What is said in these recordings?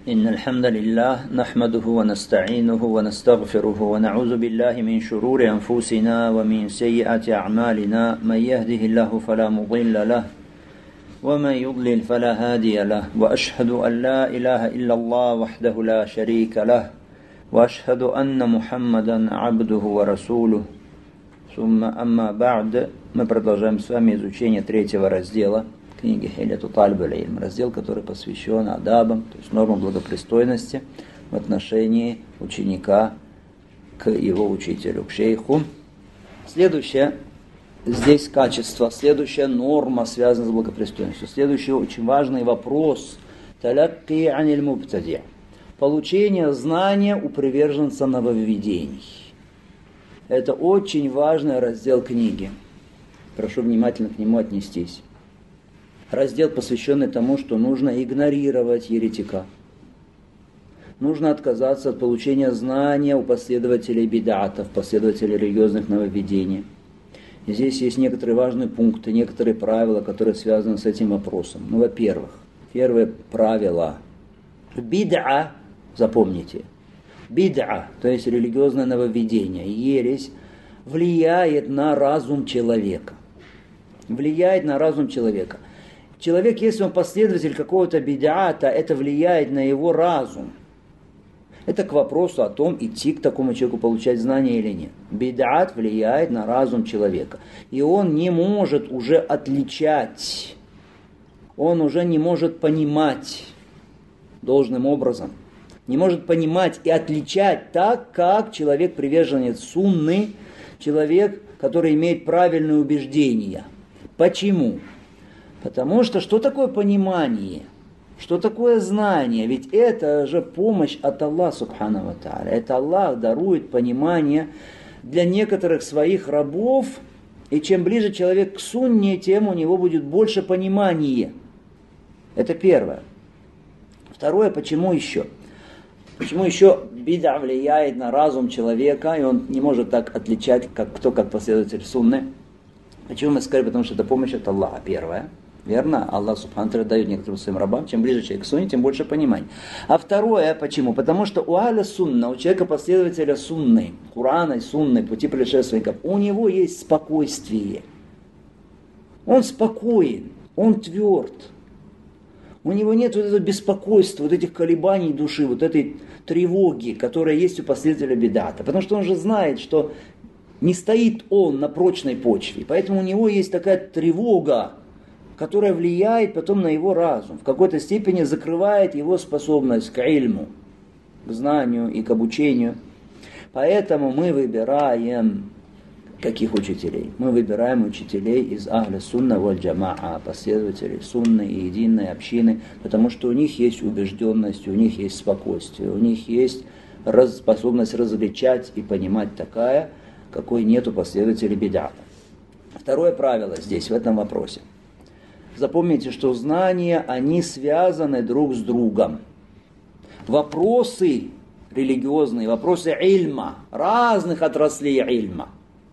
إن الحمد لله نحمده ونستعينه ونستغفره ونعوذ بالله من شرور أنفسنا ومن سيئات أعمالنا من يهده الله فلا مضل له ومن يضلل فلا هادي له وأشهد أن لا إله إلا الله وحده لا شريك له وأشهد أن محمدا عبده ورسوله ثم أما بعد. Мы продолжаем с вами изучение третьего раздела книги Хиляту Талиб аль-Илм, раздел, который посвящен адабам, то есть нормам благопристойности в отношении ученика к его учителю, к шейху. Следующее здесь качество, следующая норма связана с благопристойностью, следующий очень важный вопрос талакки аниль мубтади, получение знания у приверженца нововведений. Это очень важный раздел книги. Прошу внимательно к нему отнестись. Раздел, посвященный тому, что нужно игнорировать еретика. Нужно отказаться от получения знания у последователей бидатов, последователей религиозных нововведений. И здесь есть некоторые важные пункты, некоторые правила, которые связаны с этим вопросом. Ну, во-первых, первое правило. Бид'a, запомните, бид'a, то есть религиозное нововведение, ересь, влияет на разум человека. Влияет на разум человека. Человек, если он последователь какого-то бид'ата, это влияет на его разум. Это к вопросу о том, идти к такому человеку, получать знания или нет. Бид'ат влияет на разум человека. И он не может уже отличать, он уже не может понимать должным образом. Не может понимать и отличать так, как человек, приверженец сунны, человек, который имеет правильные убеждения. Почему? Потому что такое понимание? Что такое знание? Ведь это же помощь от Аллаха Субхану ва Тааля. Это Аллах дарует понимание для некоторых своих рабов. И чем ближе человек к сунне, тем у него будет больше понимания. Это первое. Второе, почему еще? Почему еще бид'a влияет на разум человека, и он не может так отличать, как последователь сунны? Почему мы сказали? Потому что это помощь от Аллаха, первое. Верно? Аллах Субхану ва Тааля дает некоторым своим рабам, чем ближе человек к сунне, тем больше понимания. А второе, почему? Потому что у аля сунна, у человека последователя сунны, Курана и сунны, пути предшественников, у него есть спокойствие. Он спокоен, он тверд. У него нет вот этого беспокойства, вот этих колебаний души, вот этой тревоги, которая есть у последователя бидата. Потому что он же знает, что не стоит он на прочной почве. Поэтому у него есть такая тревога, которая влияет потом на его разум. В какой-то степени закрывает его способность к ильму, к знанию и к обучению. Поэтому мы выбираем каких учителей? Мы выбираем учителей из ахля сунна валь джамаа, последователей сунны и единой общины, потому что у них есть убежденность, у них есть спокойствие, у них есть способность различать и понимать такая, какой нет у последователей бид'ата. Второе правило здесь, в этом вопросе. Запомните, что знания, они связаны друг с другом. Вопросы религиозные, вопросы ильма, разных отраслей ильма,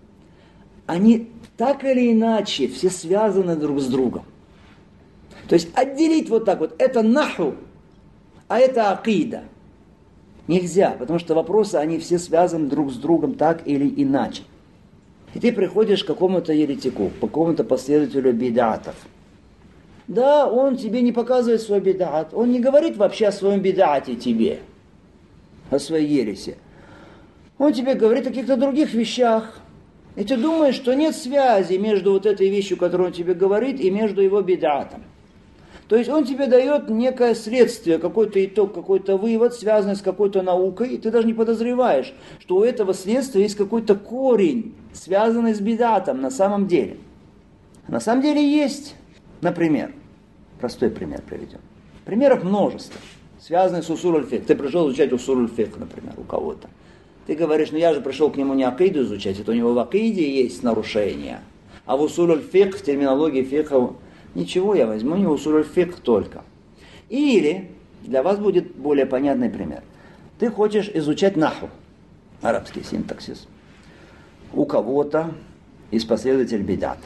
они так или иначе все связаны друг с другом. То есть отделить вот так вот, это наху, а это акида. Нельзя, потому что вопросы, они все связаны друг с другом так или иначе. И ты приходишь к какому-то еретику, к какому-то последователю бид'атов. Да, он тебе не показывает свой бид'ат, он не говорит вообще о своем бид'ате тебе, о своей ереси. Он тебе говорит о каких-то других вещах. И ты думаешь, что нет связи между вот этой вещью, которую он тебе говорит, и между его бид'атом. То есть он тебе дает некое следствие, какой-то итог, какой-то вывод, связанный с какой-то наукой, и ты даже не подозреваешь, что у этого следствия есть какой-то корень, связанный с бид'атом на самом деле. На самом деле есть, например, простой пример приведем. Примеров множество, связанных с усуль аль-фикх. Ты пришел изучать усуль аль-фикх, например, у кого-то. Ты говоришь, я же пришел к нему не акиду изучать, это у него в акиде есть нарушения. А в усуль аль-фикх, в терминологии фикха, ничего, я возьму не усуль аль-фикх только. Или, для вас будет более понятный пример. Ты хочешь изучать наху, арабский синтаксис, у кого-то из последователей бид'ата.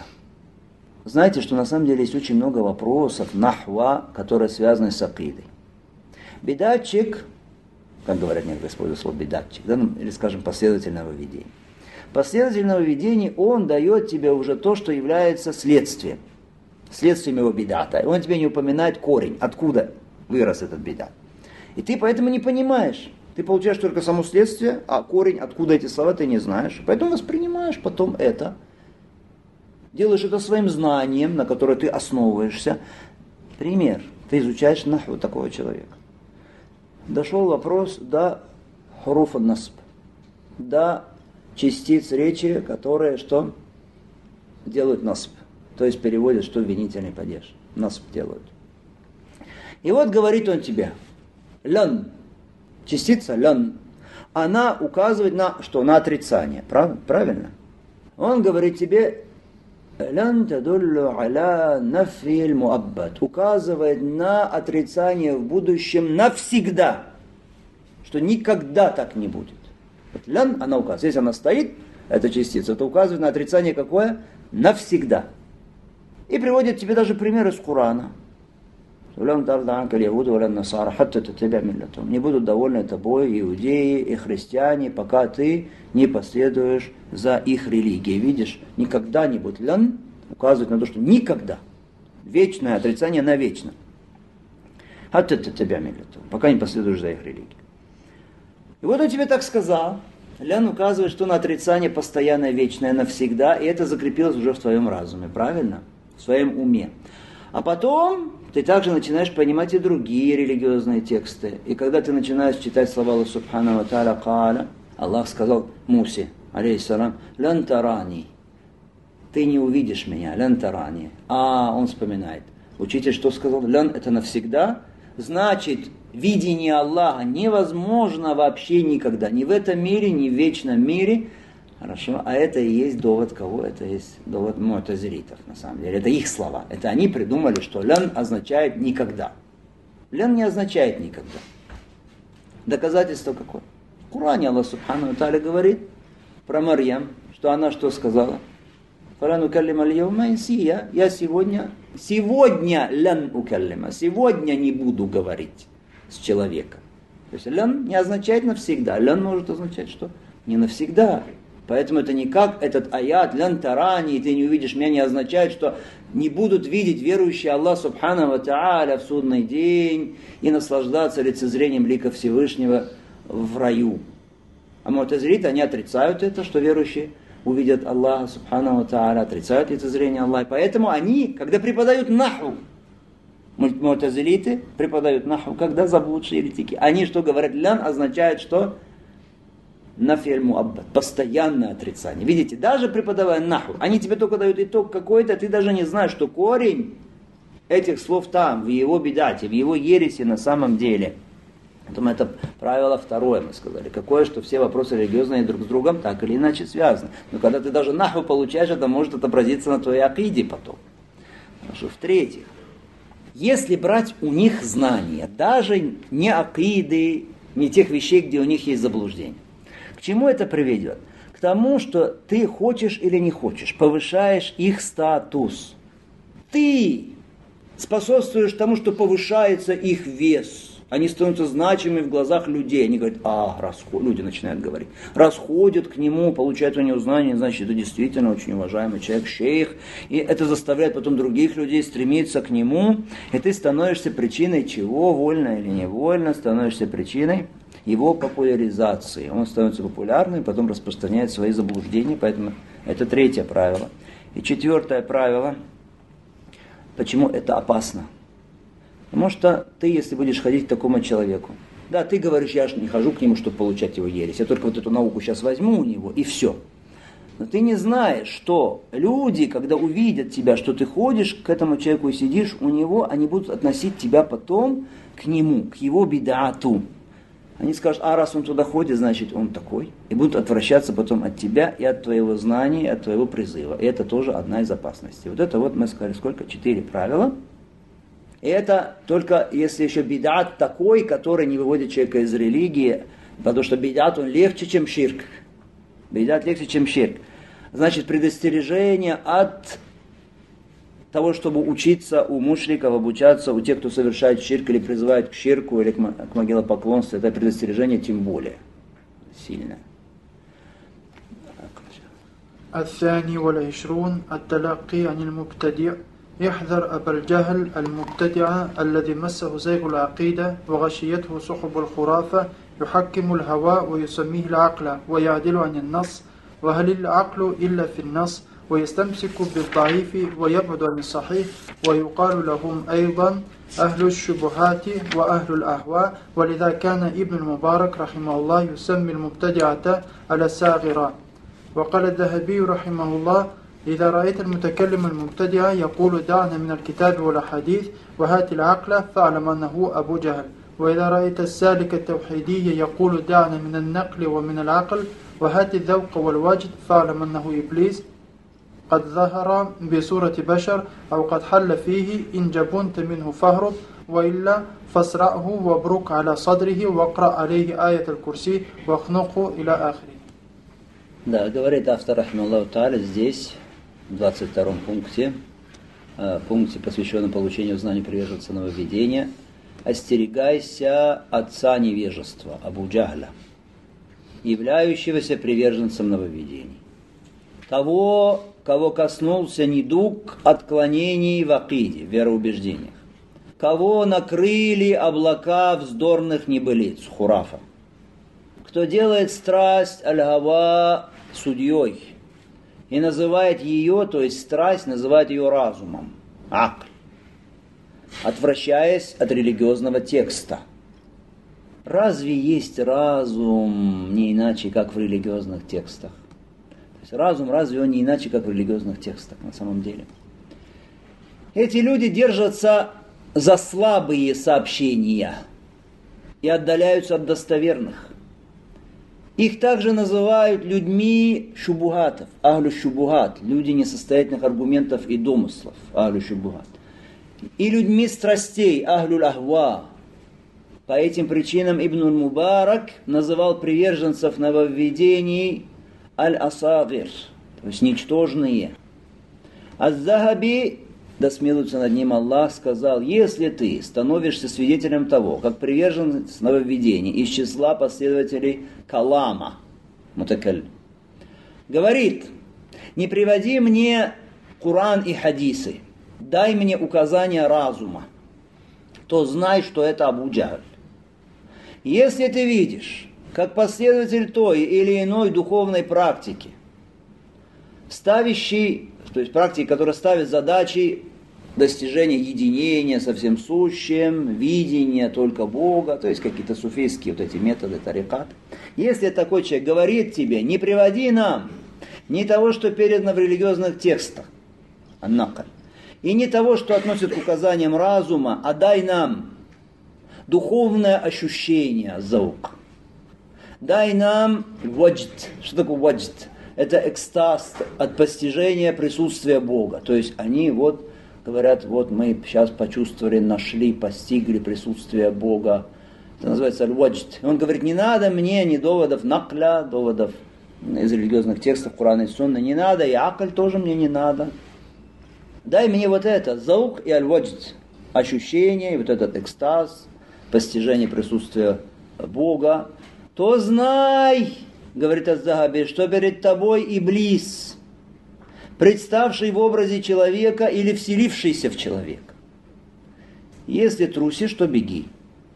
Знаете, что на самом деле есть очень много вопросов нахва, которые связаны с акидой. Бидатчик, как говорят некоторые, используют слово бидатчик, да, или, скажем, последовательного видения. Последовательного видения он дает тебе уже то, что является следствием его бидата. И он тебе не упоминает корень, откуда вырос этот бидат. И ты поэтому не понимаешь. Ты получаешь только само следствие, а корень, откуда эти слова, ты не знаешь. Поэтому воспринимаешь потом это. Делаешь это своим знанием, на которое ты основываешься. Пример. Ты изучаешь нахву такого человека. Дошел вопрос до хуруфа насб, до частиц речи, которые что? Делают насб. То есть переводят, что винительный падеж. Насб делают. И вот говорит он тебе, лян, частица лян, она указывает на что? На отрицание. Правильно? Он говорит тебе, лян тадуллу аля нафиль муаббад, указывает на отрицание в будущем навсегда, что никогда так не будет. Вот лян, она указывает. Если она стоит, эта частица, это указывает на отрицание какое? Навсегда. И приводит тебе даже пример из Корана. Не будут довольны тобой иудеи и христиане, пока ты не последуешь за их религией. Видишь, никогда не будет. Лян указывает на то, что никогда. Вечное отрицание навечно. Пока не последуешь за их религией. И вот он тебе так сказал. Лян указывает, что на отрицание постоянное, вечное, навсегда. И это закрепилось уже в твоем разуме. Правильно? В своем уме. А потом ты также начинаешь понимать и другие религиозные тексты. И когда ты начинаешь читать слова Аллаха Субхану ва Тааля Кааля, Аллах сказал Мусе, алейхиссалам, «Лян тарани». Ты не увидишь меня, «Лян тарани». А он вспоминает. Учитель что сказал? «Лян» это навсегда. Значит, видение Аллаха невозможно вообще никогда. Ни в этом мире, ни в вечном мире. Хорошо, а это и есть довод кого? Это и есть довод му'тазилитов, на самом деле. Это их слова. Это они придумали, что лян означает никогда. Лян не означает никогда. Доказательство какое? В Коране Аллах Субхану ва Тааля говорит про Марьям, что она что сказала? Я сегодня лян укаллима, сегодня не буду говорить с человеком. То есть лян не означает навсегда. Лян может означать что? Не навсегда. Поэтому это не как этот аят, лян тарани, и ты не увидишь меня, не означает, что не будут видеть верующие Аллах Субхану ва Тааля в судный день и наслаждаться лицезрением лика Всевышнего в раю. А му'тазилиты, они отрицают это, что верующие увидят Аллаха Субхану ва Тааля, отрицают лицезрение Аллаха. Поэтому они, когда преподают наху, му'тазилиты преподают наху, когда заблудшие еретики, они что говорят? Лян означает что? Нафиль муаббад, постоянное отрицание. Видите, даже преподавая наху, они тебе только дают итог какой-то, ты даже не знаешь, что корень этих слов там, в его бидате, в его ереси на самом деле. Поэтому это правило второе, мы сказали. Какое, что все вопросы религиозные друг с другом так или иначе связаны. Но когда ты даже наху получаешь, это может отобразиться на твоей акиде потом. Хорошо. В-третьих, если брать у них знания, даже не акиды, не тех вещей, где у них есть заблуждение, к чему это приведет? К тому, что ты хочешь или не хочешь, повышаешь их статус. Ты способствуешь тому, что повышается их вес. Они становятся значимыми в глазах людей. Они говорят, люди начинают говорить. Расходят к нему, получают у него знания, значит, это действительно очень уважаемый человек, шейх. И это заставляет потом других людей стремиться к нему. И ты становишься причиной чего, вольно или невольно, становишься причиной его популяризации. Он становится популярным, потом распространяет свои заблуждения. Поэтому это третье правило. И четвертое правило. Почему это опасно? Потому что ты, если будешь ходить к такому человеку, да, ты говоришь, я же не хожу к нему, чтобы получать его ересь, я только вот эту науку сейчас возьму у него, и все. Но ты не знаешь, что люди, когда увидят тебя, что ты ходишь к этому человеку и сидишь у него, они будут относить тебя потом к нему, к его бидату. Они скажут, раз он туда ходит, значит он такой. И будут отвращаться потом от тебя и от твоего знания, и от твоего призыва. И это тоже одна из опасностей. Вот это вот мы сказали, сколько? 4 правила. И это только если еще бидат такой, который не выводит человека из религии, потому что бидат он легче, чем ширк. Бидат легче, чем ширк. Значит, предостережение от того, чтобы учиться у мушриков, обучаться у тех, кто совершает ширк или призывает к ширку или к могилопоклонству, это предостережение тем более сильное. الثاني والعشرون التلقي عن المبتدع احذر أبا الجهل المبتدع الذي مسه زيغ العقيدة وغشيته سحب الخرافة يحكم الهوى ويسميه العقل ويعدل عن النص وهل العقل إلا في النص ويستمسك بالضعيف ويبعد عن الصحيح ويقال لهم أيضا أهل الشبهات وأهل الأهواء ولذا كان ابن المبارك رحمه الله يسمي المبتدعة على الساغرة. وقال الذهبي رحمه الله إذا رأيت المتكلم المبتدع يقول دعنا من الكتاب والحديث وهات العقل فاعلم أنه أبو جهل، وإذا رأيت السالك التوحيدي يقول دعنا من النقل ومن العقل وهات الذوق والوجد فاعلم أنه إبليس قد ظهر بصورة بشر أو قد حل فيه إن جبنت منه فاهرب وإلا فاسرعه وابرك على صدره واقرأ عليه آية الكرسي واخنقه إلى آخره. Да, говорит автор, рахималлаху тааля, здесь, в 22-м пункте, посвященном получению знаний приверженца нововведения, остерегайся отца невежества, Абу Джахля, являющегося приверженцем нововведений. Того, кого коснулся недуг отклонений в акиде, в вероубеждениях. Кого накрыли облака вздорных небылиц, хурафа. Кто делает страсть аль-гава судьей и называет ее, то есть страсть, называет ее разумом, акль, отвращаясь от религиозного текста. Разве есть разум не иначе, как в религиозных текстах? То есть разум, разве он не иначе, как в религиозных текстах на самом деле? Эти люди держатся за слабые сообщения и отдаляются от достоверных. Их также называют людьми шубухатов, ахлю шубухат, люди несостоятельных аргументов и домыслов, ахлю шубухат. И людьми страстей, ахлю ахва. По этим причинам Ибн Мубарак называл приверженцев нововведений аль-асагир, то есть ничтожные. Аз-Захаби, да смилуется над ним Аллах, сказал: если ты становишься свидетелем того, как приверженец нововведений из числа последователей калама, мутакаль, говорит: не приводи мне Коран и хадисы, дай мне указания разума, то знай, что это Абу Джахль. Если ты видишь, как последователь той или иной духовной практики, ставящий, то есть практики, которая ставит задачи достижения единения со всем сущим, видения только Бога, то есть какие-то суфийские вот эти методы, тарикат. Если такой человек говорит тебе: не приводи нам ни того, что передано в религиозных текстах, аннакаль, и не того, что относит к указаниям разума, а дай нам духовное ощущение, заук. Дай нам ваджд. Что такое ваджд? Это экстаз от постижения присутствия Бога. То есть они вот говорят: вот мы сейчас почувствовали, нашли, постигли присутствие Бога. Это называется аль-ваджд. Он говорит: не надо мне ни доводов накля, доводов из религиозных текстов Корана и Сунны не надо, и акль тоже мне не надо. Дай мне вот это, заук и аль-ваджд, ощущение, и вот этот экстаз, постижение присутствия Бога. То знай, говорит аз-Захаби, что перед тобой Иблис, представший в образе человека или вселившийся в человека. Если трусишь, то беги.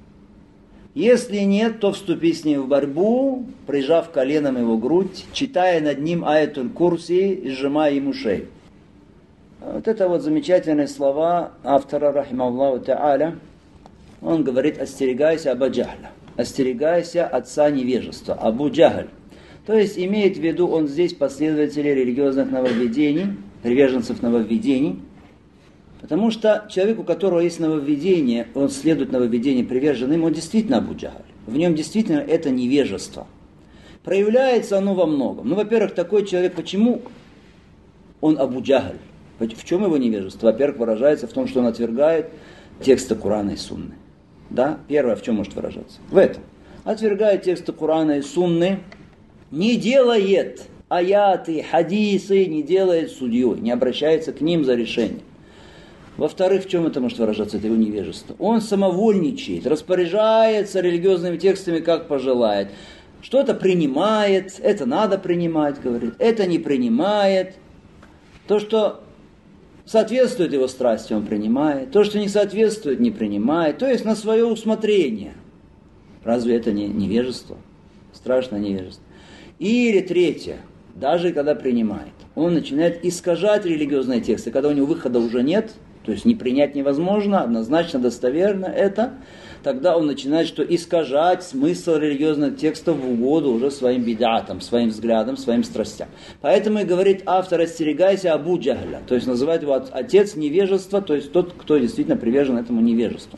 Если нет, то вступи с ним в борьбу, прижав коленом его грудь, читая над ним аятуль курси и сжимая ему шею. Вот это вот замечательные слова автора, рахималлаху та'аля. Он говорит: остерегайся Абу Джахля, остерегайся отца невежества, Абу Джахль. То есть имеет в виду он здесь последователей религиозных нововведений, приверженцев нововведений, потому что человек, у которого есть нововведение, он следует нововведению, привержен им, он действительно Абу Джахль. В нем действительно это невежество. Проявляется оно во многом. Ну, во-первых, такой человек, почему он Абу Джахль? В чем его невежество? Во-первых, выражается в том, что он отвергает тексты Корана и Сунны. Да? Первое, в чем может выражаться? В этом. Отвергает тексты Корана и Сунны, не делает аяты, хадисы, не делает судьей, не обращается к ним за решением. Во-вторых, в чем это может выражаться, это его невежество? Он самовольничает, распоряжается религиозными текстами, как пожелает. Что-то принимает, это надо принимать, говорит, это не принимает. То, что соответствует его страсти, он принимает. То, что не соответствует, не принимает. То есть на свое усмотрение. Разве это не невежество? Страшное невежество. Или третье, даже когда принимает, он начинает искажать религиозные тексты, когда у него выхода уже нет, то есть не принять невозможно, однозначно, достоверно это, тогда он начинает что искажать смысл религиозных текстов в угоду уже своим бидатам, своим взглядам, своим страстям. Поэтому и говорит автор: остерегайся Абу Джахля, то есть называет его отец невежества, то есть тот, кто действительно привержен этому невежеству.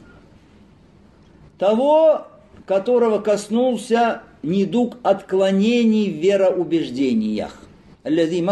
Того, которого коснулся недуг отклонений в вероубеждениях. То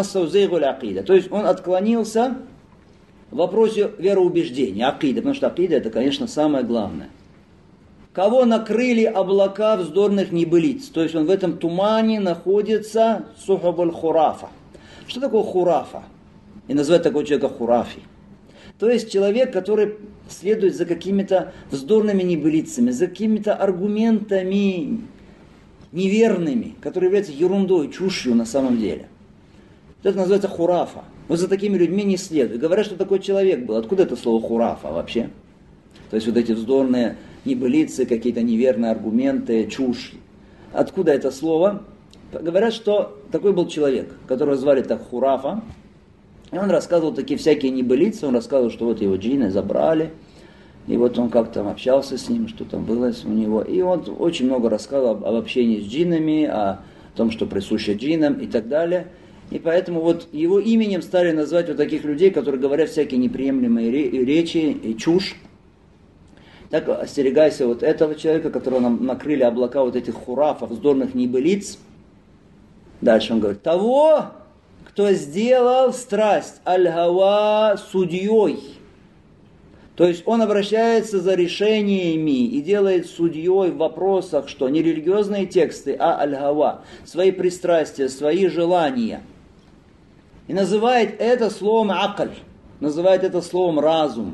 есть он отклонился в вопросе вероубеждения, акида, потому что акида это, конечно, самое главное. Кого накрыли облака вздорных небылиц, то есть он в этом тумане находится, сухабуль хурафа. Что такое хурафа? И называют такого человека хурафи. То есть человек, который следует за какими-то вздорными небылицами, за какими-то аргументами неверными, которые являются ерундой, чушью на самом деле. Это называется хурафа. Вот за такими людьми не следует. Говорят, что такой человек был. Откуда это слово хурафа вообще? То есть вот эти вздорные небылицы, какие-то неверные аргументы, чушь. Откуда это слово? Говорят, что такой был человек, которого звали так хурафа. И он рассказывал такие всякие небылицы. Он рассказывал, что вот его джинны забрали. И вот он как-то общался с ним, что там было у него. И он очень много рассказывал об общении с джиннами, о том, что присуще джиннам и так далее. И поэтому вот его именем стали называть вот таких людей, которые говорят всякие неприемлемые речи и чушь. Так остерегайся вот этого человека, которого нам накрыли облака вот этих хурафов, вздорных небылиц. Дальше он говорит: того, кто сделал страсть аль-гава судьей. То есть он обращается за решениями и делает судьей в вопросах, что не религиозные тексты, а аль-гава, свои пристрастия, свои желания. И называет это словом акль, называет это словом разум.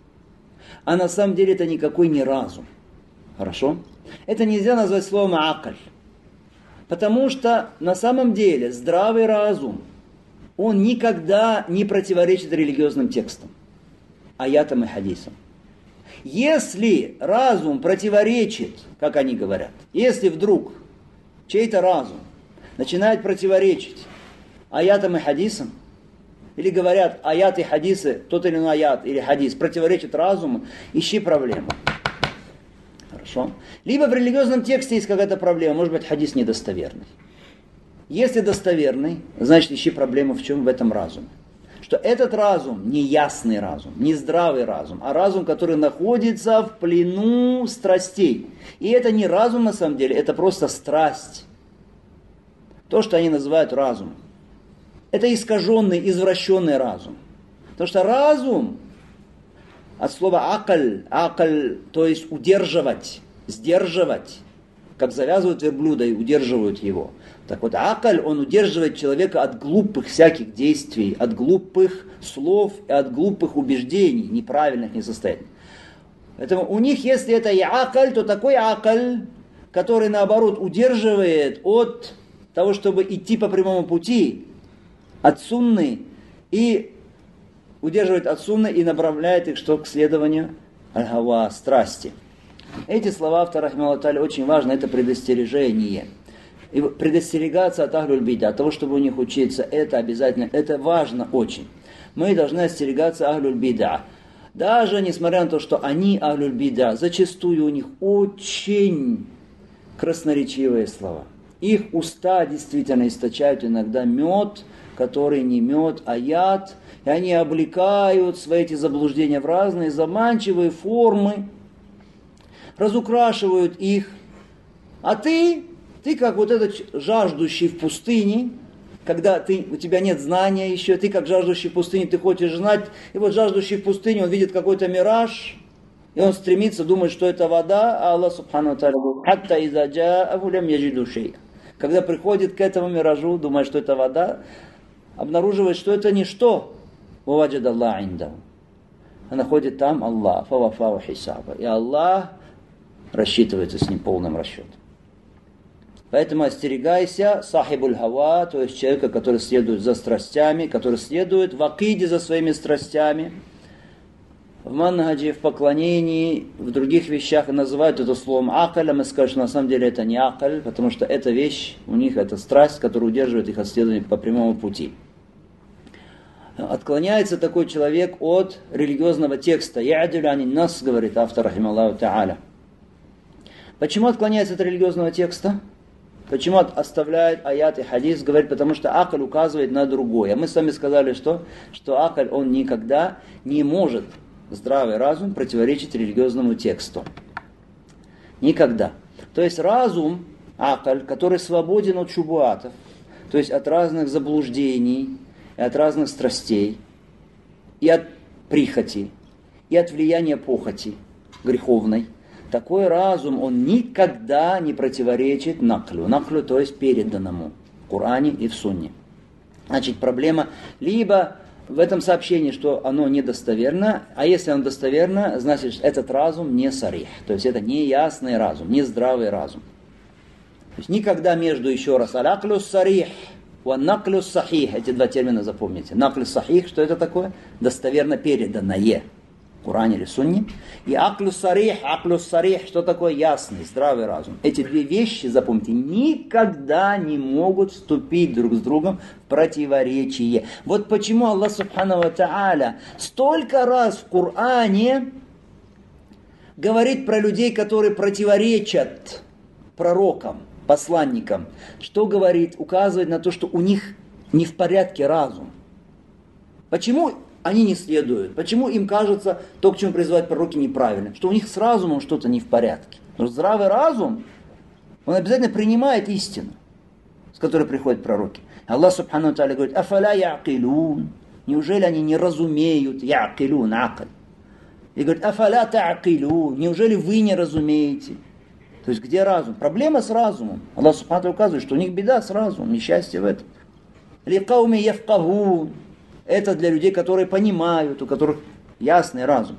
А на самом деле это никакой не разум. Хорошо? Это нельзя назвать словом акль. Потому что на самом деле здравый разум, он никогда не противоречит религиозным текстам, аятам и хадисам. Если разум противоречит, как они говорят, если вдруг чей-то разум начинает противоречить аятам и хадисам, или говорят, аят и хадисы, тот или иной аят или хадис противоречит разуму, ищи проблему. Хорошо? Либо в религиозном тексте есть какая-то проблема, может быть, хадис недостоверный. Если достоверный, значит, ищи проблему в чем? В этом разуме. Что этот разум не ясный разум, не здравый разум, а разум, который находится в плену страстей. И это не разум на самом деле, это просто страсть. То, что они называют разумом. Это искаженный, извращенный разум. Потому что разум, от слова акль, то есть удерживать, сдерживать, как завязывают верблюда и удерживают его. Так вот, акль, он удерживает человека от глупых всяких действий, от глупых слов и от глупых убеждений, неправильных, несостоятельных. Поэтому у них, если это и акль, то такой акль, который, наоборот, удерживает от того, чтобы идти по прямому пути, от сунны, и удерживает от сунны и направляет их что к следованию аль-гава, страсти. Эти слова автора рахимахуллаху тааля очень важно, это предостережение. И предостерегаться от ахлюль-бида, от того, чтобы у них учиться, это обязательно, это важно очень. Мы должны остерегаться ахлюль-бида. Даже несмотря на то, что они ахлюль-бида, зачастую у них очень красноречивые слова. Их уста действительно источают иногда мед, который не мед, а яд. И они облекают свои эти заблуждения в разные заманчивые формы, разукрашивают их. А ты как вот этот жаждущий в пустыне, когда у тебя нет знания еще, ты как жаждущий в пустыне, ты хочешь знать, и вот жаждущий в пустыне, он видит какой-то мираж, и он стремится, думает, что это вода, а Аллах субхану ва тааля говорит: «Хатта иза джа'аху лям яджиду шей'ан». Когда приходит к этому миражу, думает, что это вода, обнаруживает, что это ничто. «Ваваджада Аллах индаху». а находит там Аллах. Фавафау хисаба. И Аллах рассчитывается с ним полным расчетом. Поэтому остерегайся сахибуль хава, то есть человека, который следует за страстями, который следует в акиде за своими страстями, в манхаджи, в поклонении, в других вещах называют это словом акаль, а мы скажем, что на самом деле это не акаль, потому что эта вещь, у них это страсть, которая удерживает их от следования по прямому пути. Отклоняется такой человек от религиозного текста. «Я'дилю анин нас», говорит автор, рахималлаху та'аля. Почему отклоняется от религиозного текста? Почему оставляет аят и хадис? Говорит, потому что акаль указывает на другое. Мы с вами сказали, что акаль, он никогда не может, здравый разум, противоречить религиозному тексту. Никогда. То есть разум, акаль, который свободен от шубуатов, то есть от разных заблуждений, и от разных страстей, и от прихоти, и от влияния похоти греховной, такой разум, он никогда не противоречит наклю. Наклю, то есть переданному в Коране и в Сунне. Значит, проблема либо в этом сообщении, что оно недостоверно, а если оно достоверно, значит, этот разум не сарих. То есть это не ясный разум, не здравый разум. То есть никогда между, еще раз, аляклю сарих, наклю сахих, эти два термина запомните. Наклю сахих, что это такое? Достоверно переданное. В Коране или Сунне. И аклю сарих, что такое? Ясный, здравый разум. Эти две вещи, запомните, никогда не могут вступить друг с другом в противоречие. Вот почему Аллах Субхану ва Тааля столько раз в Коране говорит про людей, которые противоречат пророкам, посланникам. Что говорит? Указывает на то, что у них не в порядке разум. Почему они не следуют? Почему им кажется то, к чему призывают пророки, неправильным? Что у них с разумом что-то не в порядке. Потому что здравый разум, он обязательно принимает истину, с которой приходят пророки. Аллах Субхану ва Тааля говорит, афаля я'килун. Неужели они не разумеют? Я'килун, акаль. И говорит, афаля та'килун. Неужели вы не разумеете? То есть где разум? Проблема с разумом. Аллах Субхану ва Тааля указывает, что у них беда с разумом, несчастье в этом. Ликауми яфкагун. Это для людей, которые понимают, у которых ясный разум.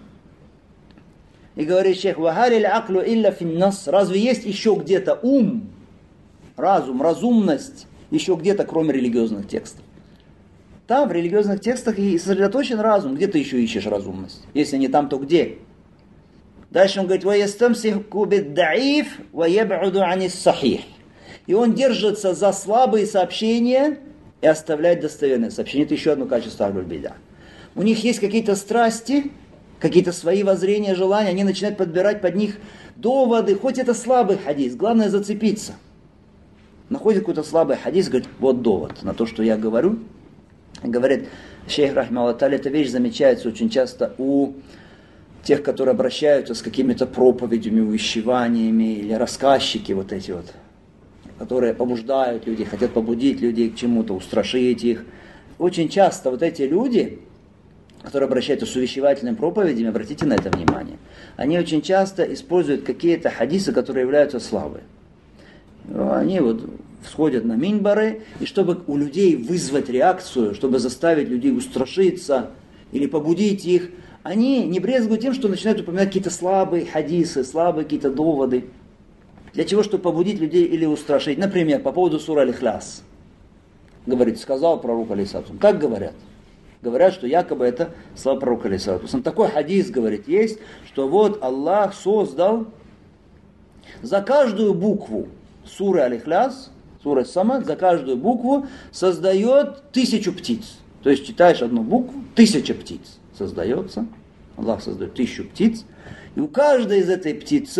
И говорит шейх, вахалиль аклю илля финнас. Разве есть еще где-то ум, разум, разумность, еще где-то, кроме религиозных текстов? Там, в религиозных текстах, и сосредоточен разум. Где ты еще ищешь разумность? Если не там, то где? Дальше он говорит, ваястамсиху биддаиф ваяб'уду анис сахих. И он держится за слабые сообщения и оставляет достоверные сообщения. Это еще одно качество ахлюль бида. У них есть какие-то страсти, какие-то свои воззрения, желания, они начинают подбирать под них доводы, хоть это слабый хадис, главное зацепиться. Находит какой-то слабый хадис, говорит, вот довод на то, что я говорю. Говорит, шейх рахмаллаху та'аля, эта вещь замечается очень часто у тех, которые обращаются с какими-то проповедями, увещеваниями, или рассказчики вот эти вот, которые побуждают людей, хотят побудить людей к чему-то, устрашить их. Очень часто вот эти люди, которые обращаются с увещевательными проповедями, обратите на это внимание, они очень часто используют какие-то хадисы, которые являются слабые. Они вот всходят на минбары, и чтобы у людей вызвать реакцию, чтобы заставить людей устрашиться или побудить их, они не брезгуют тем, что начинают упоминать какие-то слабые хадисы, слабые какие-то доводы. Для чего? Чтобы побудить людей или устрашить. Например, по поводу сура Аль-Ихляс. Говорит, сказал пророк алейхиссалату. Как говорят? Говорят, что якобы это слова пророка алейхиссалату. Такой хадис, говорит, есть, что вот Аллах создал за каждую букву суры Аль-Ихляс, суры Самад, за каждую букву создает 1000 птиц. То есть читаешь одну букву, 1000 птиц создается. Аллах создает 1000 птиц. И у каждой из этих птиц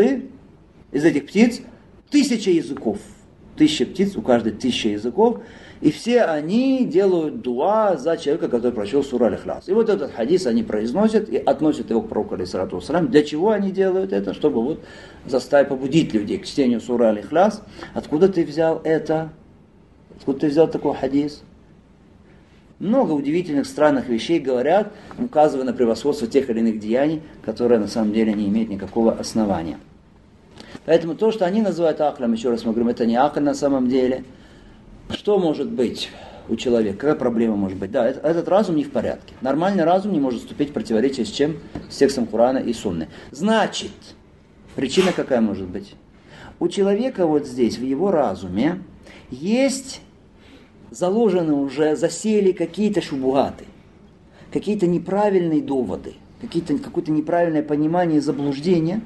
1000 языков. 1000 птиц, у каждой 1000 языков. И все они делают дуа за человека, который прочел суру Аль-Ихляс. И вот этот хадис они произносят и относят его к пророку алейхиссалату вассалям. Для чего они делают это? Чтобы вот заставить, побудить людей к чтению суры Аль-Ихляс. Откуда ты взял это? Откуда ты взял такой хадис? Много удивительных, странных вещей говорят, указывая на превосходство тех или иных деяний, которые на самом деле не имеют никакого основания. Поэтому то, что они называют аклем, еще раз мы говорим, это не акль на самом деле. Что может быть? у человека. Какая проблема может быть? Да, этот разум не в порядке. Нормальный разум не может вступить в противоречие с чем? С текстом Корана и Сунны. Значит, причина какая может быть? У человека вот здесь, в его разуме, есть заложены уже, засели какие-то шубугаты, какие-то неправильные доводы, какое-то неправильное понимание и заблуждение,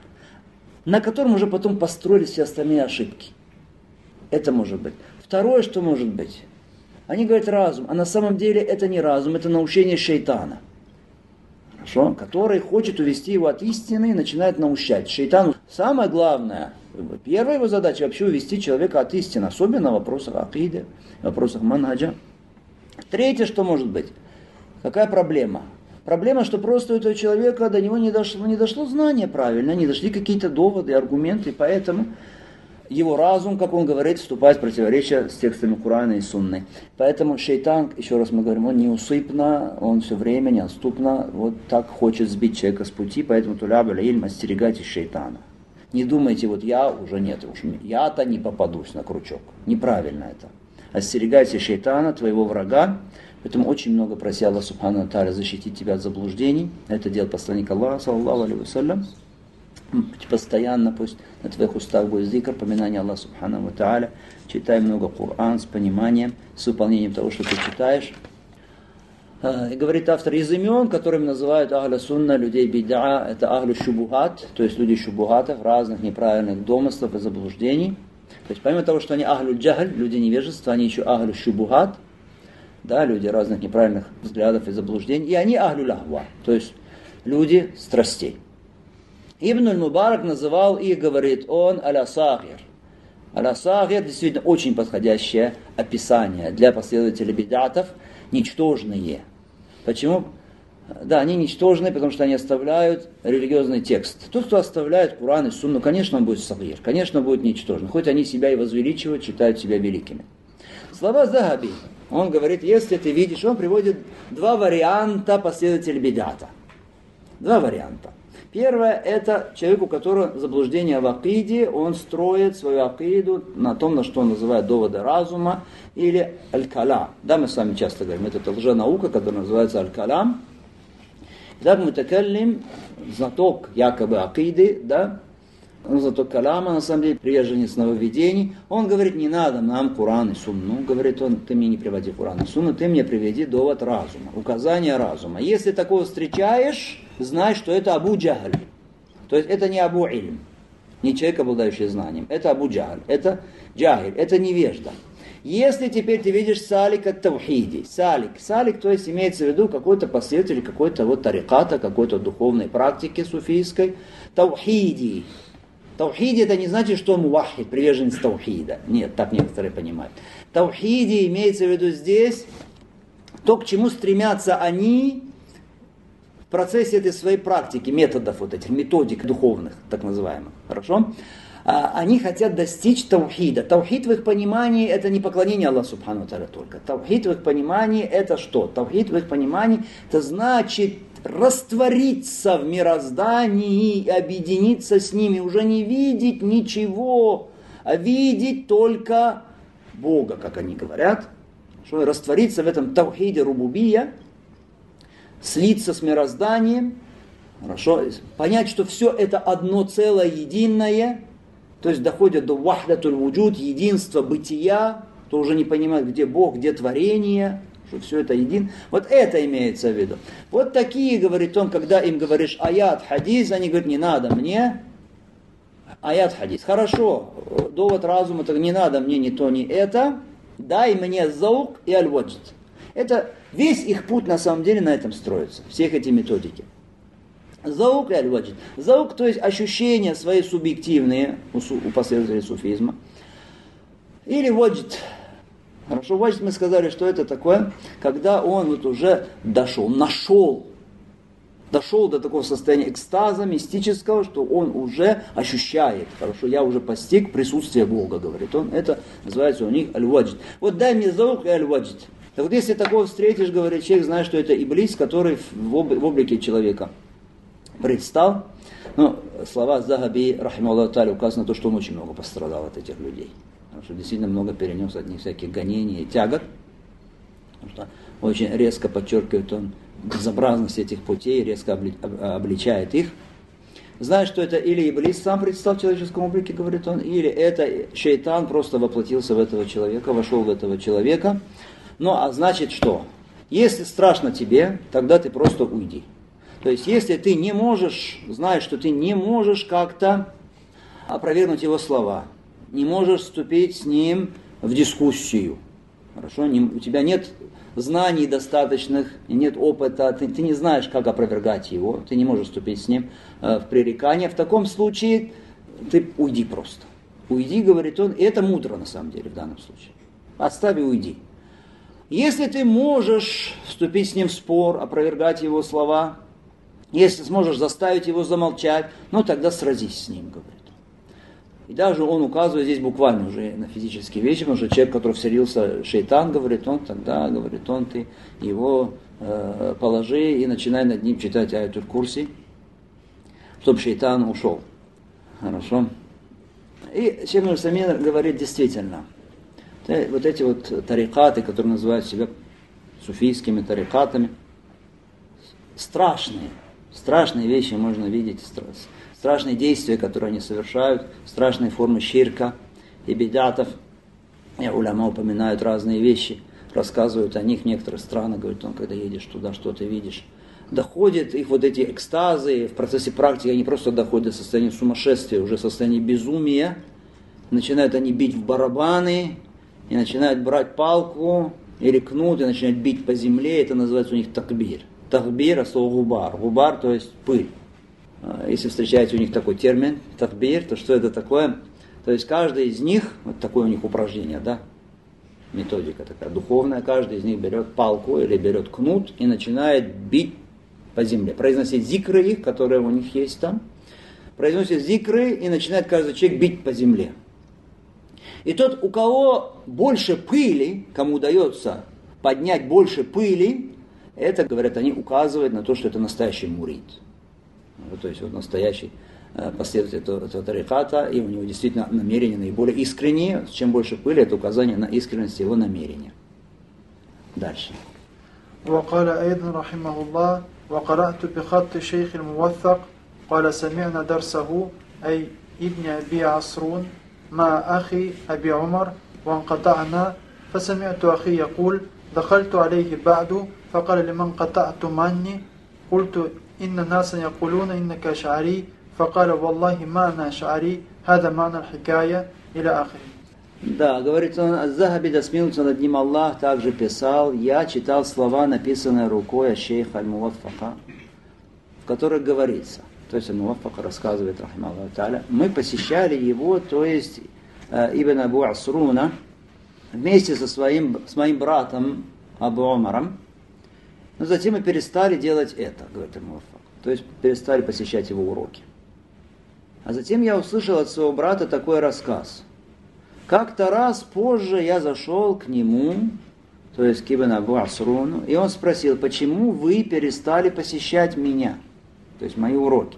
на котором уже потом построились все остальные ошибки. Это может быть. Второе, что может быть. Они говорят разум, а на самом деле это не разум, это наущение шейтана. Хорошо? Который хочет увести его от истины и начинает наущать. Шейтану самое главное, первая его задача вообще увести человека от истины, особенно в вопросах акиды, в вопросах манхаджа. Третье, что может быть. Какая проблема? Проблема, что просто у этого человека до него не дошло знание правильно, не дошли какие-то доводы, аргументы, поэтому его разум, как он говорит, вступает в противоречие с текстами Корана и Сунны. Поэтому шейтан, еще раз мы говорим, он неусыпно, он все время неотступно вот так хочет сбить человека с пути, поэтому туляб аль-илм, остерегайтесь шейтана. Не думайте, вот я уже нет, я-то не попадусь на крючок. Неправильно это. Остерегайся шейтана, твоего врага. Поэтому очень много проси Аллах Субхану Тааля защитить тебя от заблуждений. Это делает посланник Аллаха, саллаллаху алейхи вассалям. Постоянно пусть на твоих устах будет зикр, поминание Аллаха Субхану Тааля. Читай много Коран с пониманием, с выполнением того, что ты читаешь. И говорит автор, из имен, которыми называют ахля сунна, людей бид'a, это ахлю шубухат, то есть люди шубухатов, разных неправильных домыслов и заблуждений. То есть помимо того, что они ахлю джахль, люди невежества, они еще ахлю шубухат, да, люди разных неправильных взглядов и заблуждений, и они ахлю лахва, то есть люди страстей. Ибн аль-Мубарак называл их, говорит он, аля-сагир. Аля-сагир действительно очень подходящее описание для последователей бид'атов, ничтожные. Почему? Да, они ничтожные, потому что они оставляют религиозный текст. Тот, кто оставляет Коран и Сунну, конечно, он будет сагир, конечно, будет ничтожным. Хоть они себя и возвеличивают, считают себя великими. Слова Захаби, он говорит, если ты видишь, он приводит два варианта последователей бид'ата. Два варианта. Первое, это человек, у которого заблуждение в акиде, он строит свою акиду на том, на что он называет доводы разума, или аль-калам. Да, мы с вами часто говорим, это лженаука, которая называется аль-калам. Так мутакаллим, знаток якобы акиды, да, знаток каляма, на самом деле, приверженец нововведений, он говорит, не надо нам Коран и Сунну, говорит он, ты мне не приводи Коран и Сунну, ты мне приведи довод разума, указание разума. Если такого встречаешь, знай, что это Абу Джахль. То есть это не Абу Ильм, не человек, обладающий знанием, это Абу Джахль, это джахиль, это невежда. Если теперь ты видишь салик от таухиди, салик, то есть имеется в виду какой-то последователь, какой-то вот тариката, какой-то духовной практики суфийской, таухиди. Таухиди это не значит, что он мувахид, приверженец таухида. Нет, так некоторые понимают. Таухиди имеется в виду здесь то, к чему стремятся они в процессе этой своей практики, методов вот этих, методик духовных, так называемых. Хорошо? Они хотят достичь таухида. Таухид в их понимании это не поклонение Аллаху Субхану Тааля только. Таухид в их понимании это что? Таухид в их понимании это значит раствориться в мироздании и объединиться с ними. Уже не видеть ничего, а видеть только Бога, как они говорят. Что раствориться в этом таухиде рубубия, слиться с мирозданием. Хорошо? Понять, что все это одно целое, единое. То есть доходят до вахдатуль вуджуд, единства бытия, то уже не понимают, где Бог, где творение, что все это един. Вот это имеется в виду. Вот такие, говорит он, когда им говоришь аят, хадис, они говорят, не надо мне аят, хадис. Хорошо, довод разума, так не надо мне ни то, ни это, дай мне заук и аль-ваджд. Это весь их путь на самом деле на этом строится, всех эти методики. Заук и аль-ваджд. Заук, то есть ощущения свои субъективные у последователей суфизма. Или ваджд. Хорошо, ваджд мы сказали, что это такое, когда он вот уже дошел до такого состояния экстаза мистического, что он уже ощущает. Хорошо, я уже постиг присутствие Бога, говорит он. Это называется у них аль-ваджд. Вот дай мне заук и аль-ваджд. Так вот если такого встретишь, говорит человек, знаешь, что это иблис, который в облике человека предстал. Но слова Захаби, рахималлаху тааля, указано на то, что он очень много пострадал от этих людей. Потому что действительно много перенес от них всяких гонений и тягот. Потому что очень резко подчеркивает он безобразность этих путей, резко обличает их. Знаешь, что это или Иблис сам предстал в человеческом облике, говорит он, или это шейтан просто воплотился в этого человека, вошел в этого человека. Ну, а значит что? Если страшно тебе, тогда ты просто уйди. То есть, если ты не можешь, знаешь, что ты не можешь как-то опровергнуть его слова, не можешь вступить с ним в дискуссию, хорошо? У тебя нет знаний достаточных, нет опыта, ты не знаешь, как опровергать его, ты не можешь вступить с ним в пререкание. В таком случае ты уйди просто. Уйди, говорит он, и это мудро на самом деле в данном случае. Отставь и уйди. Если ты можешь вступить с ним в спор, опровергать его слова, если сможешь заставить его замолчать, ну тогда сразись с ним, говорит. И даже он указывает здесь буквально уже на физические вещи, потому что человек, который вселился шейтан, говорит он, тогда, говорит он, ты его положи и начинай над ним читать аятуль курси, чтобы шейтан ушел. Хорошо. И Шейх Нурсамин говорит действительно, вот эти вот тарикаты, которые называют себя суфийскими тарикатами, страшные вещи можно видеть, страшные действия, которые они совершают, страшные формы ширка и бидатов. И уляма упоминают разные вещи, рассказывают о них в некоторых странах, говорят, когда едешь туда, что ты видишь. Доходят их вот эти экстазы, в процессе практики они просто доходят до состояния сумасшествия, уже состояния безумия. Начинают они бить в барабаны, и начинают брать палку или кнут, и начинают бить по земле, это называется у них такбир. Такбир, а слово губар. Губар, то есть пыль. Если встречаете у них такой термин, такбир, то что это такое? То есть каждый из них, вот такое у них упражнение, да, методика такая духовная, каждый из них берет палку или берет кнут и начинает бить по земле. Произносить зикры их, которые у них есть там. Произносит зикры и начинает каждый человек бить по земле. И тот, у кого больше пыли, кому удается поднять больше пыли, это, говорят они, указывает на то, что это настоящий мурид. То есть вот настоящий последователь этого тариката, и у него действительно намерения наиболее искренние. Чем больше пыли, это указание на искренность его намерения. Дальше. وقال أيضا رحمه الله وقرأت بخط الشيخ الموثق قال سمعنا درسه أي ابن أبي عصرون مع أخي أبي عمر وانقطعنا فسمعت أخي يقول دخلت عليه بعد فقال لمن قطعتم عني قلت إن الناس يقولون إنك أشعري فقال والله ما أنا أشعري هذا معنى الحكاية إلى آخره. Да, говорит он, Аз-Захаби, да смилуется над ним Аллах, также писал, я читал слова, написанные рукой шейха Аль-Муваффака, в которых говорится, то есть Аль-Муваффака рассказывает, рахималлаху та'аля, мы посещали его, то есть Ибн Абу Асруна, вместе с моим братом Абу Умаром, но затем мы перестали делать это, говорит Аль-Муваффак, то есть перестали посещать его уроки. А затем я услышал от своего брата такой рассказ. Как-то раз позже я зашел к нему, то есть к Ибн Абу Асруну, и он спросил, почему вы перестали посещать меня, то есть мои уроки.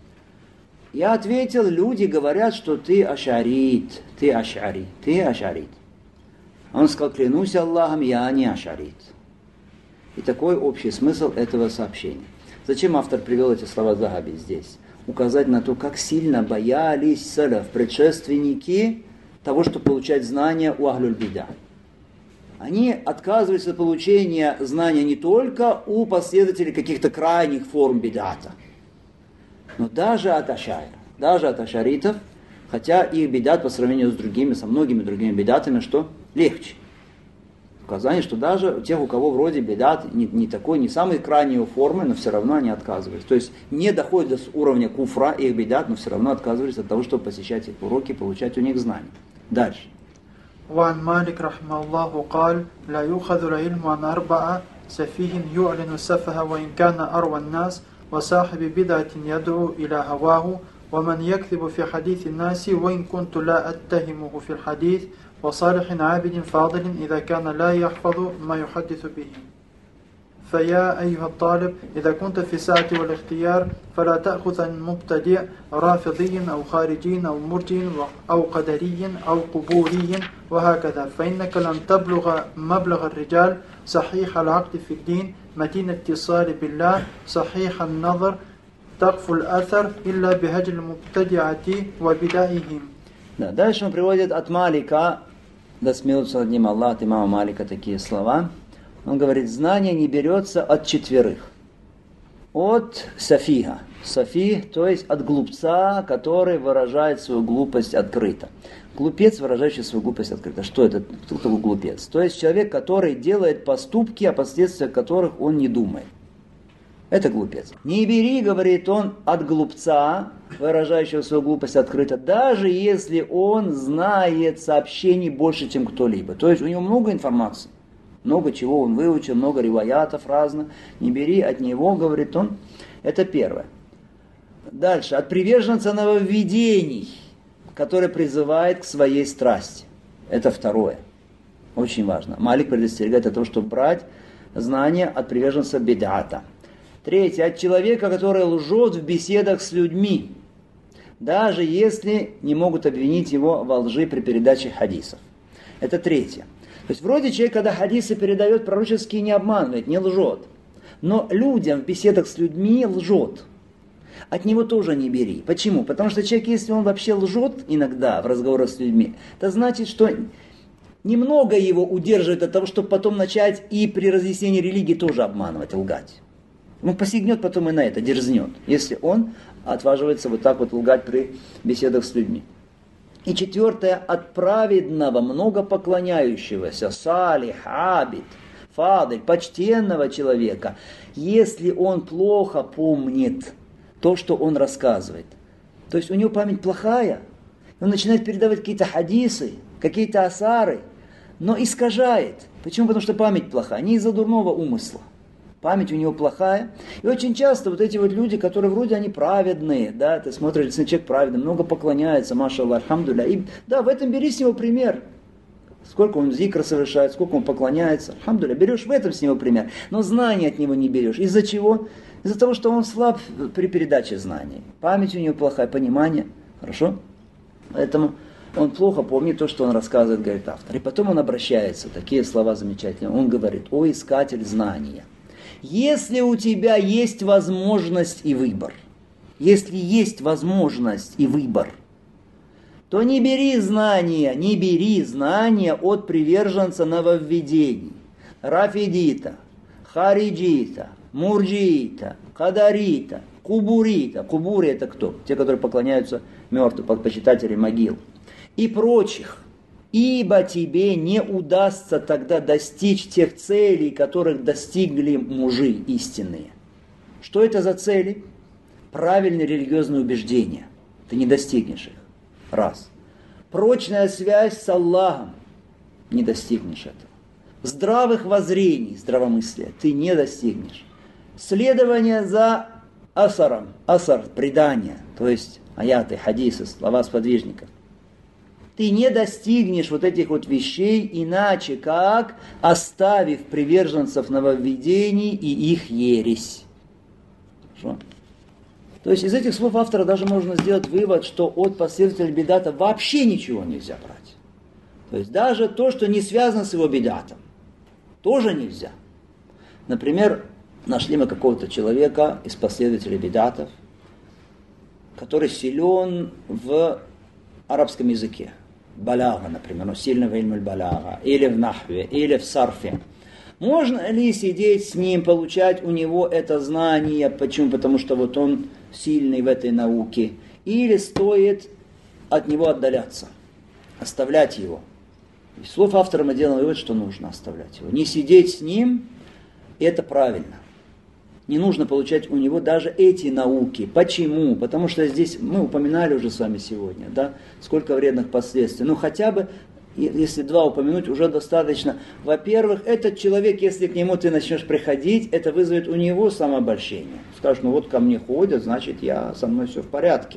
Я ответил, люди говорят, что ты ашарит, ты ашари, ты ашарит. Он сказал, клянусь Аллахом, я не ашарит. И такой общий смысл этого сообщения. Зачем автор привел эти слова Захаби здесь? Указать на то, как сильно боялись салаф, предшественники, того, чтобы получать знания у Ахлюль-Бида. Они отказываются от получения знания не только у последователей каких-то крайних форм бидата, но даже от ашайр, даже от ашаритов, хотя их бидат по сравнению с другими, со многими другими бидатами, что легче. Указание, что даже у тех, у кого вроде бидат не такой, не самой крайней формы, но все равно они отказываются. То есть не доходят до уровня куфра их бидат, но все равно отказываются от того, чтобы посещать их уроки, получать у них знания. Дальше. وعن مالك رحمه الله قال لا يؤخذ العلم عن أربعة سفيه يعلن السفه وإن كان أروى الناس وصاحب بدعة يدعو إلى هواه ومن يكذب في حديث الناس وإن كنت لا أتهمه في الحديث وصالح عابد فاضل إذا كان لا يحفظ ما يحدث به. فيا أيها الطالب إذا كنت في سعة والاختيار فلا تأخذ عن مبتدع رافضي أو خارجي أو مرجي أو قدري أو قبوري وهكذا، فإنك لن تبلغ مبلغ الرجال صحيح العقد في الدين متين اتصال بالله صحيح النظر تقف الأثر إلا بهجر المبتدعة وبدائهم. Дальше он приводит от Малика, да смилуется над ним Аллах, от имама Малика такие слова. Он говорит, знание не берется от четверых. От сафиха. Сафих, то есть от глупца, который выражает свою глупость открыто. Глупец, выражающий свою глупость открыто. Что это? Кто такой глупец? То есть человек, который делает поступки, о последствиях которых он не думает. Это глупец. Не бери, говорит он, от глупца, выражающего свою глупость открыто, даже если он знает сообщений больше, чем кто-либо. То есть у него много информации. Много чего он выучил, много риваятов разных. Не бери от него, говорит он. Это первое. Дальше. От приверженца нововведений, который призывает к своей страсти. Это второе. Очень важно. Малик предостерегает от того, чтобы брать знания от приверженца бид'ата. Третье. От человека, который лжет в беседах с людьми, даже если не могут обвинить его во лжи при передаче хадисов. Это третье. То есть вроде человек, когда хадисы передает, пророческие не обманывает, не лжет. Но людям в беседах с людьми лжет. От него тоже не бери. Почему? Потому что человек, если он вообще лжет иногда в разговорах с людьми, это значит, что немного его удерживает от того, чтобы потом начать и при разъяснении религии тоже обманывать, лгать. Он посягнет потом и на это, дерзнет, если он отваживается вот так вот лгать при беседах с людьми. И четвертое, от праведного, много поклоняющегося, салих, абид, фадыль, почтенного человека, если он плохо помнит то, что он рассказывает. То есть у него память плохая, он начинает передавать какие-то хадисы, какие-то асары, но искажает. Почему? Потому что память плохая, не из-за дурного умысла. Память у него плохая. И очень часто вот эти вот люди, которые вроде они праведные, да, ты смотришь, если человек праведный, много поклоняется, машаллах, альхамдулилля. И да, в этом бери с него пример. Сколько он зикр совершает, сколько он поклоняется, альхамдулилля. Берешь в этом с него пример. Но знания от него не берешь. Из-за чего? Из-за того, что он слаб при передаче знаний. Память у него плохая, понимание. Хорошо? Поэтому он плохо помнит то, что он рассказывает, говорит автор. И потом он обращается, такие слова замечательные. Он говорит, о искатель знания. Если у тебя есть возможность и выбор, если есть возможность и выбор, то не бери знания от приверженца нововведений, рафидита, хариджита, мурджиита, кадарита, кубурита. Кубури это кто? Те, которые поклоняются мертвым, почитатели могил. И прочих. Ибо тебе не удастся тогда достичь тех целей, которых достигли мужи истинные. Что это за цели? Правильные религиозные убеждения. Ты не достигнешь их. Раз. Прочная связь с Аллахом. Не достигнешь этого. Здравых воззрений, здравомыслия. Ты не достигнешь. Следование за асаром. Асар – предание. То есть аяты, хадисы, слова сподвижников. Ты не достигнешь вот этих вот вещей иначе, как оставив приверженцев нововведений и их ересь. Хорошо? То есть из этих слов автора даже можно сделать вывод, что от последователя бидата вообще ничего нельзя брать. То есть даже то, что не связано с его бидатом, тоже нельзя. Например, нашли мы какого-то человека из последователей бидатов, который силен в арабском языке. Балага, например, сильного ильмуль балага, или в нахве, или в сарфе. Можно ли сидеть с ним, получать у него это знание? Почему? Потому что вот он сильный в этой науке. Или стоит от него отдаляться, оставлять его? Из слов автора мы делаем вывод, что нужно оставлять его. Не сидеть с ним, это правильно. Не нужно получать у него даже эти науки. Почему? Потому что здесь, мы упоминали уже с вами сегодня, да, сколько вредных последствий. Ну хотя бы, если два упомянуть, уже достаточно. Во-первых, этот человек, если к нему ты начнешь приходить, это вызовет у него самообольщение. Скажешь, ну вот ко мне ходят, значит со мной все в порядке.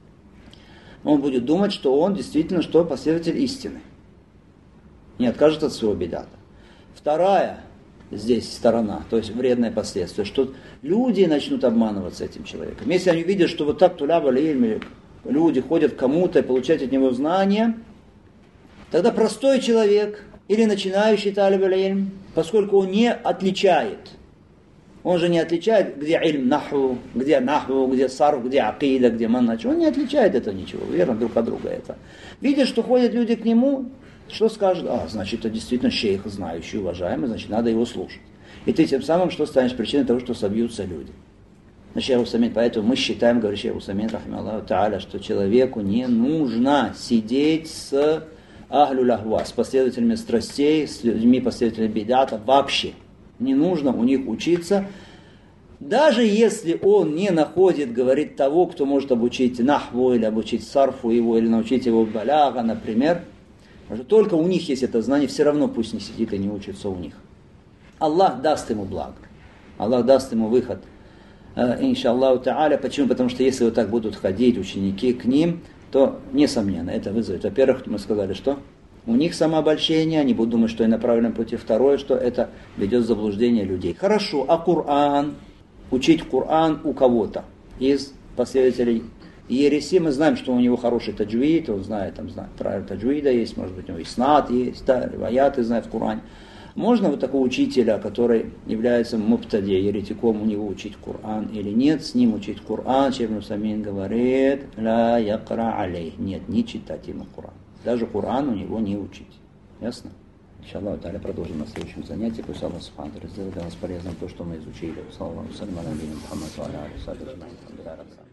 Он будет думать, что он действительно последователь истины. Не откажет от своего бидата. Вторая здесь сторона, то есть вредное последствие, что люди начнут обманываться этим человеком. Если они видят, что вот так люди ходят к кому-то и получают от него знания, тогда простой человек или начинающий талиб аль-илм, поскольку он не отличает, он же не отличает, где ильм наху, где сарф, где акида, где маннач, он не отличает это ничего, верно, друг от друга это. Видя, что ходят люди к нему, что скажут? Значит, это действительно шейх, знающий, уважаемый, значит, надо его слушать. И ты тем самым, что станешь причиной того, что собьются люди. Шейх Усамин, поэтому мы считаем, говорит шейх Усамин, рахималлаху та'аля, что человеку не нужно сидеть с ахлю ахва, с последователями страстей, с людьми, последователями бидата, вообще. Не нужно у них учиться, даже если он не находит, говорит, того, кто может обучить нахву, или обучить сарфу его, или научить его баляга, например. Только у них есть это знание, все равно пусть не сидит и не учится у них. Аллах даст ему благо. Аллах даст ему выход. Иншаллаху та'аля. Почему? Потому что если вот так будут ходить ученики к ним, то, несомненно, это вызовет. Во-первых, мы сказали, что у них самообольщение, они будут думать, что я на правильном пути. Второе, что это ведет в заблуждение людей. Хорошо, а Коран? Учить Коран у кого-то из последователей ереси, мы знаем, что у него хороший таджвид, он знает, правила таджвида есть, может быть, у него иснат есть, риваяты знает в Коране. Можно вот такого учителя, который является мубтади, еретиком, у него учить Коран или нет, с ним учить Коран, Шейх Усамин говорит, ла якра алейх, нет, не читать ему Коран. Даже Коран у него не учить. Ясно? Иншаллаху та'аля продолжим на следующем занятии. Пусть Аллах субхану ва тааля сделает для нас полезным то, что мы изучили. Саллаллаху алейхи ва саллям.